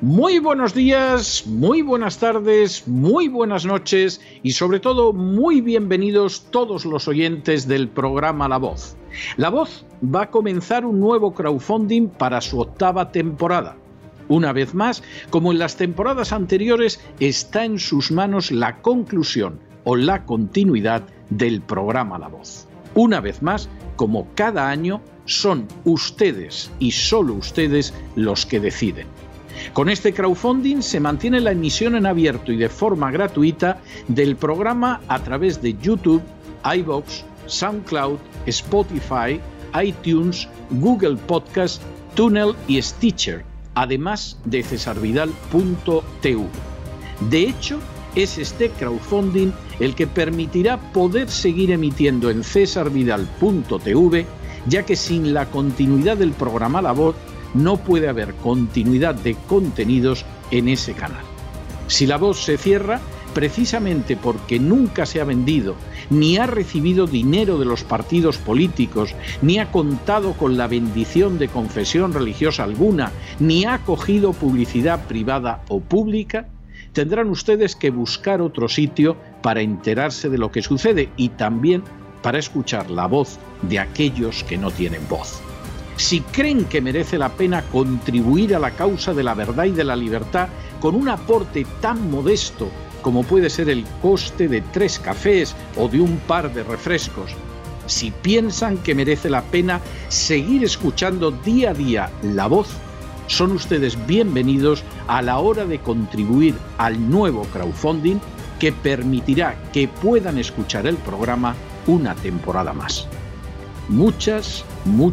Muy buenos días, muy buenas tardes, muy buenas noches y sobre todo muy bienvenidos todos los oyentes del programa La Voz. La Voz va a comenzar un nuevo crowdfunding para su 8ª temporada. Una vez más, como en las temporadas anteriores, está en sus manos la conclusión o la continuidad del programa La Voz. Una vez más, como cada año, son ustedes y solo ustedes los que deciden. Con este crowdfunding se mantiene la emisión en abierto y de forma gratuita del programa a través de YouTube, iVoox, SoundCloud, Spotify, iTunes, Google Podcast, Tunnel y Stitcher, además de cesarvidal.tv. De hecho, es este crowdfunding el que permitirá poder seguir emitiendo en cesarvidal.tv, ya que sin la continuidad del programa La Voz no puede haber continuidad de contenidos en ese canal. Si La Voz se cierra, precisamente porque nunca se ha vendido, ni ha recibido dinero de los partidos políticos, ni ha contado con la bendición de confesión religiosa alguna, ni ha acogido publicidad privada o pública, tendrán ustedes que buscar otro sitio para enterarse de lo que sucede y también para escuchar la voz de aquellos que no tienen voz. Si creen que merece la pena contribuir a la causa de la verdad y de la libertad con un aporte tan modesto como puede ser el coste de 3 cafés o de un par de refrescos, si piensan que merece la pena seguir escuchando día a día La Voz, son ustedes bienvenidos a la hora de contribuir al nuevo crowdfunding que permitirá que puedan escuchar el programa una temporada más. Muchas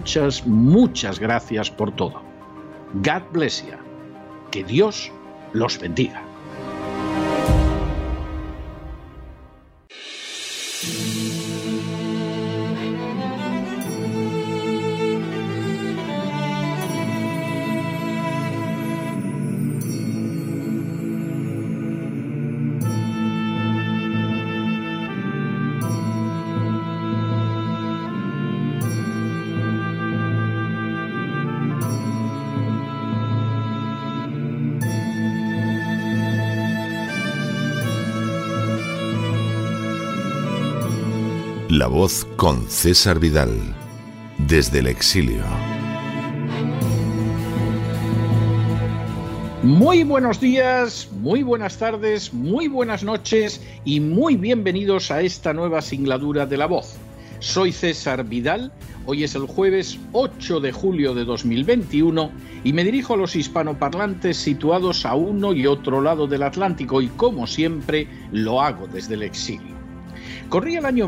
gracias por todo. God bless you. Que Dios los bendiga. La Voz con César Vidal, desde el exilio. Muy buenos días, muy buenas tardes, muy buenas noches y muy bienvenidos a esta nueva singladura de La Voz. Soy César Vidal, hoy es el jueves 8 de julio de 2021 y me dirijo a los hispanoparlantes situados a uno y otro lado del Atlántico y como siempre lo hago desde el exilio. Corría el año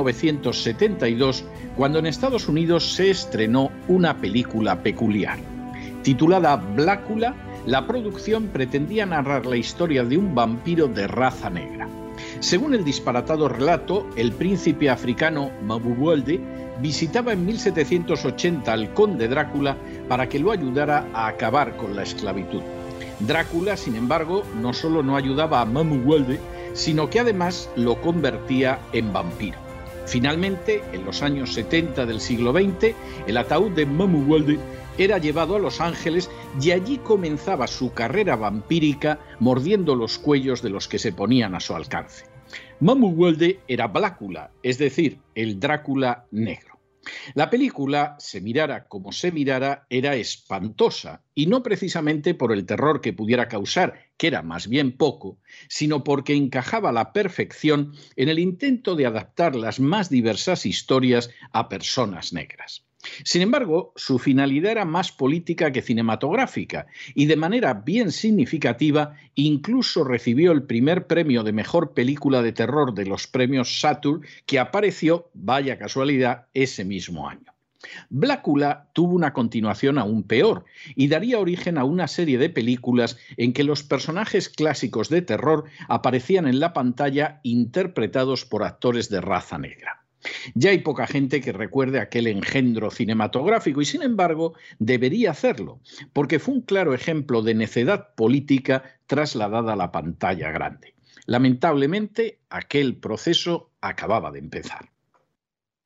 1972 cuando en Estados Unidos se estrenó una película peculiar. Titulada Blácula, la producción pretendía narrar la historia de un vampiro de raza negra. Según el disparatado relato, el príncipe africano Mabuwalde visitaba en 1780 al conde Drácula para que lo ayudara a acabar con la esclavitud. Drácula, sin embargo, no solo no ayudaba a Mabuwalde, sino que además lo convertía en vampiro. Finalmente, en los años 70 del siglo XX, el ataúd de Mabuwalde era llevado a Los Ángeles y allí comenzaba su carrera vampírica mordiendo los cuellos de los que se ponían a su alcance. Mabuwalde era Blácula, es decir, el Drácula negro. La película, se mirara como se mirara, era espantosa, y no precisamente por el terror que pudiera causar, que era más bien poco, sino porque encajaba a la perfección en el intento de adaptar las más diversas historias a personas negras. Sin embargo, su finalidad era más política que cinematográfica y de manera bien significativa incluso recibió el primer premio de mejor película de terror de los premios Saturn que apareció, vaya casualidad, ese mismo año. Blácula tuvo una continuación aún peor y daría origen a una serie de películas en que los personajes clásicos de terror aparecían en la pantalla interpretados por actores de raza negra. Ya hay poca gente que recuerde aquel engendro cinematográfico y, sin embargo, debería hacerlo, porque fue un claro ejemplo de necedad política trasladada a la pantalla grande. Lamentablemente, aquel proceso acababa de empezar.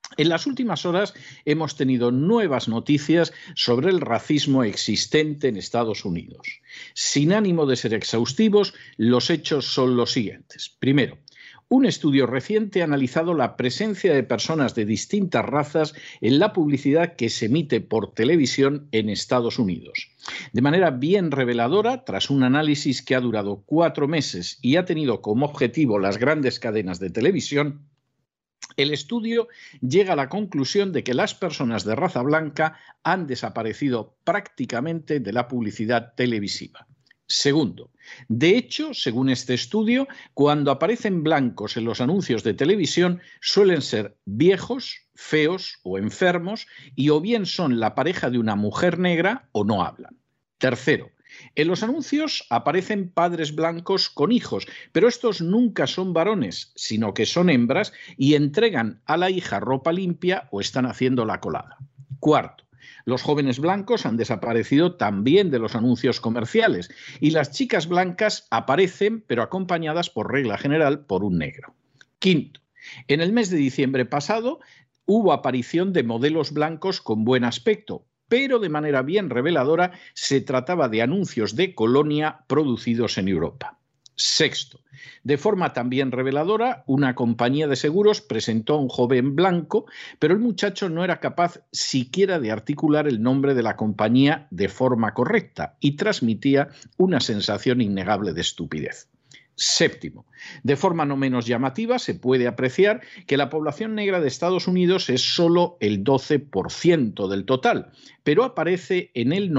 En las últimas horas hemos tenido nuevas noticias sobre el racismo existente en Estados Unidos. Sin ánimo de ser exhaustivos, los hechos son los siguientes. Primero, un estudio reciente ha analizado la presencia de personas de distintas razas en la publicidad que se emite por televisión en Estados Unidos. De manera bien reveladora, tras un análisis que ha durado 4 meses y ha tenido como objetivo las grandes cadenas de televisión, el estudio llega a la conclusión de que las personas de raza blanca han desaparecido prácticamente de la publicidad televisiva. Segundo, de hecho, según este estudio, cuando aparecen blancos en los anuncios de televisión suelen ser viejos, feos o enfermos y o bien son la pareja de una mujer negra o no hablan. Tercero, en los anuncios aparecen padres blancos con hijos, pero estos nunca son varones, sino que son hembras y entregan a la hija ropa limpia o están haciendo la colada. Cuarto, los jóvenes blancos han desaparecido también de los anuncios comerciales y las chicas blancas aparecen, pero acompañadas por regla general por un negro. Quinto, en el mes de diciembre pasado hubo aparición de modelos blancos con buen aspecto, pero de manera bien reveladora se trataba de anuncios de colonia producidos en Europa. Sexto, de forma también reveladora, una compañía de seguros presentó a un joven blanco, pero el muchacho no era capaz siquiera de articular el nombre de la compañía de forma correcta y transmitía una sensación innegable de estupidez. Séptimo, de forma no menos llamativa, se puede apreciar que la población negra de Estados Unidos es solo el 12% del total, pero aparece en el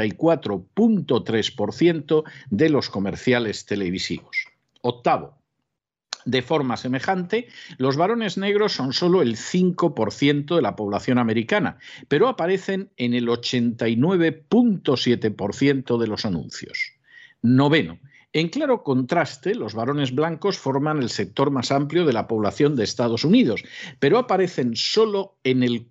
94.3% de los comerciales televisivos. Octavo, de forma semejante, los varones negros son solo el 5% de la población americana, pero aparecen en el 89.7% de los anuncios. Noveno, en claro contraste, los varones blancos forman el sector más amplio de la población de Estados Unidos, pero aparecen solo en el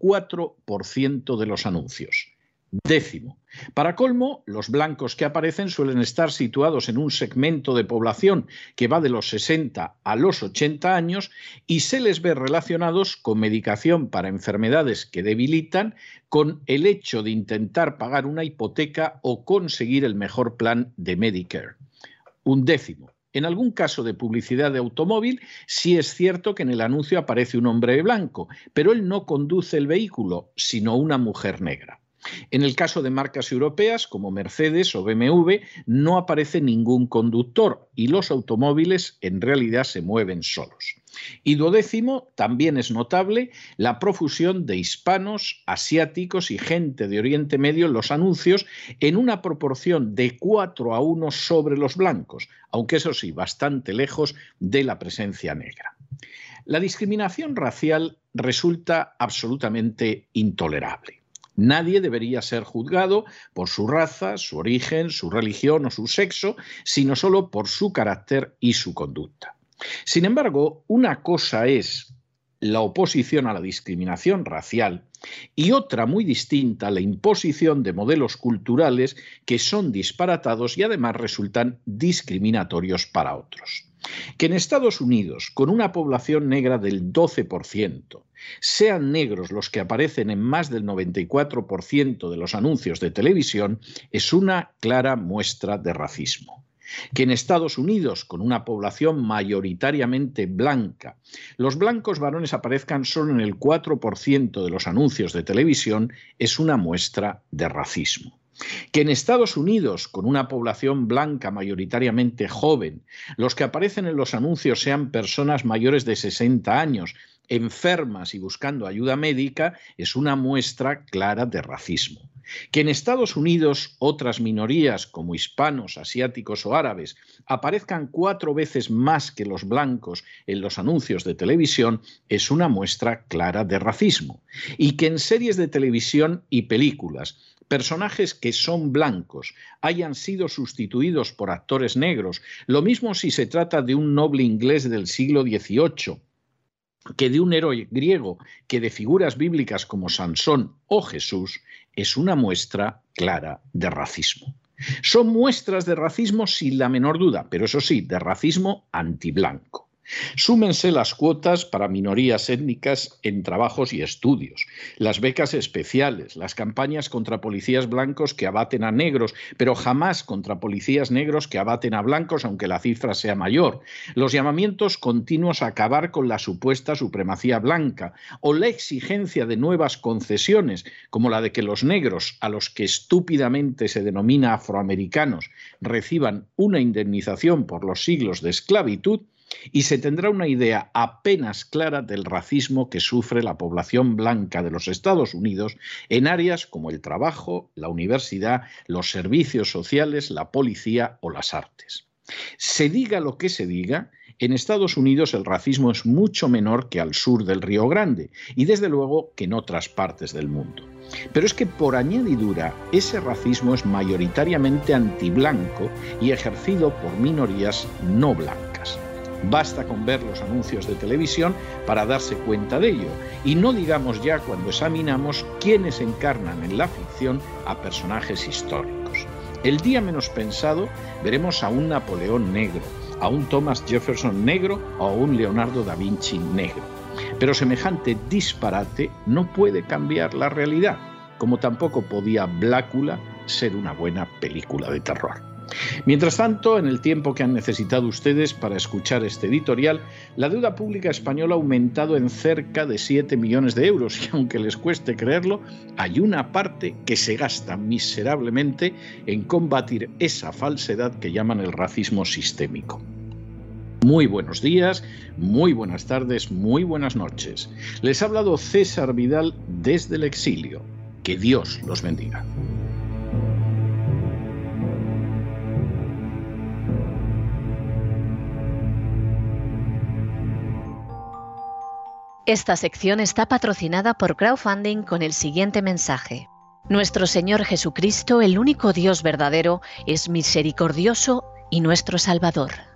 4% de los anuncios. Décimo, para colmo, los blancos que aparecen suelen estar situados en un segmento de población que va de los 60 a los 80 años y se les ve relacionados con medicación para enfermedades que debilitan, con el hecho de intentar pagar una hipoteca o conseguir el mejor plan de Medicare. Undécimo, en algún caso de publicidad de automóvil, sí es cierto que en el anuncio aparece un hombre blanco, pero él no conduce el vehículo, sino una mujer negra. En el caso de marcas europeas como Mercedes o BMW no aparece ningún conductor y los automóviles en realidad se mueven solos. Y duodécimo, también es notable la profusión de hispanos, asiáticos y gente de Oriente Medio en los anuncios en una proporción de 4:1 sobre los blancos, aunque eso sí, bastante lejos de la presencia negra. La discriminación racial resulta absolutamente intolerable. Nadie debería ser juzgado por su raza, su origen, su religión o su sexo, sino solo por su carácter y su conducta. Sin embargo, una cosa es la oposición a la discriminación racial y otra muy distinta, la imposición de modelos culturales que son disparatados y además resultan discriminatorios para otros. Que en Estados Unidos, con una población negra del 12%, sean negros los que aparecen en más del 94% de los anuncios de televisión es una clara muestra de racismo. Que en Estados Unidos, con una población mayoritariamente blanca, los blancos varones aparezcan solo en el 4% de los anuncios de televisión es una muestra de racismo. Que en Estados Unidos, con una población blanca mayoritariamente joven, los que aparecen en los anuncios sean personas mayores de 60 años, enfermas y buscando ayuda médica, es una muestra clara de racismo. Que en Estados Unidos otras minorías como hispanos, asiáticos o árabes aparezcan 4 veces más que los blancos en los anuncios de televisión es una muestra clara de racismo. Y que en series de televisión y películas personajes que son blancos hayan sido sustituidos por actores negros, lo mismo si se trata de un noble inglés del siglo XVIII, que de un héroe griego, que de figuras bíblicas como Sansón o Jesús, es una muestra clara de racismo. Son muestras de racismo sin la menor duda, pero eso sí, de racismo antiblanco. Súmense las cuotas para minorías étnicas en trabajos y estudios, las becas especiales, las campañas contra policías blancos que abaten a negros, pero jamás contra policías negros que abaten a blancos, aunque la cifra sea mayor, los llamamientos continuos a acabar con la supuesta supremacía blanca o la exigencia de nuevas concesiones, como la de que los negros, a los que estúpidamente se denomina afroamericanos, reciban una indemnización por los siglos de esclavitud, y se tendrá una idea apenas clara del racismo que sufre la población blanca de los Estados Unidos en áreas como el trabajo, la universidad, los servicios sociales, la policía o las artes. Se diga lo que se diga, en Estados Unidos el racismo es mucho menor que al sur del Río Grande y desde luego que en otras partes del mundo. Pero es que por añadidura ese racismo es mayoritariamente antiblanco y ejercido por minorías no blancas. Basta con ver los anuncios de televisión para darse cuenta de ello, y no digamos ya cuando examinamos quiénes encarnan en la ficción a personajes históricos. El día menos pensado veremos a un Napoleón negro, a un Thomas Jefferson negro o a un Leonardo da Vinci negro. Pero semejante disparate no puede cambiar la realidad, como tampoco podía Blácula ser una buena película de terror. Mientras tanto, en el tiempo que han necesitado ustedes para escuchar este editorial, la deuda pública española ha aumentado en cerca de 7 millones de euros y aunque les cueste creerlo, hay una parte que se gasta miserablemente en combatir esa falsedad que llaman el racismo sistémico. Muy buenos días, muy buenas tardes, muy buenas noches. Les ha hablado César Vidal desde el exilio. Que Dios los bendiga. Esta sección está patrocinada por crowdfunding con el siguiente mensaje. Nuestro Señor Jesucristo, el único Dios verdadero, es misericordioso y nuestro Salvador.